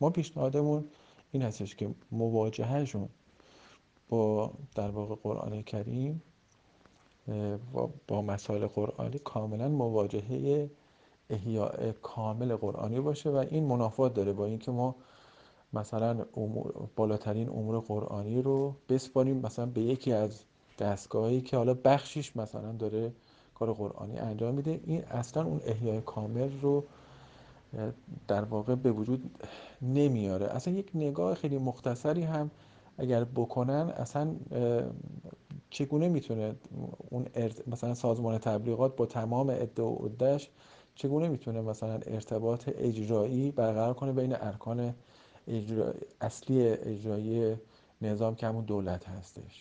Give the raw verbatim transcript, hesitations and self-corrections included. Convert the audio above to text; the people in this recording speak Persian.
ما پیشنهادمون این هستش که مواجههشون با در واقع قرآن کریم با, با مسائل قرآنی کاملا مواجهه احیاء کامل قرآنی باشه و این منافات داره با اینکه ما مثلا امور بالاترین امور قرآنی رو بسپاریم مثلا به یکی از دستگاهایی که حالا بخشیش مثلا داره کار قرآنی انجام میده. این اصلا اون احیاء کامل رو در واقع به وجود نمیاره. اصلا یک نگاه خیلی مختصری هم اگر بکنن اصلا چگونه میتونه اون مثلا سازمان تبلیغات با تمام ادعا و عده‌اش چگونه میتونه مثلا ارتباط اجرایی برقرار کنه بین ارکان اجرا... اصلی اجرایی نظام که همون دولت هستش.